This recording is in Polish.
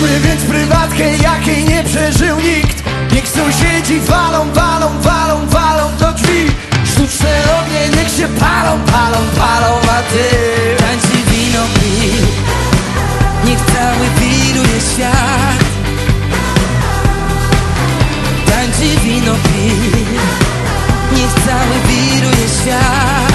Zróbmy więc prywatkę, jakiej nie przeżył nikt. Niech sąsiedzi walą, walą, walą, walą do drzwi. Sztuczne ognie niech się palą, palą, palą, a ty tańczy wino pij, niech cały wiruje świat. Tańczy wino pij, niech cały wiruje świat.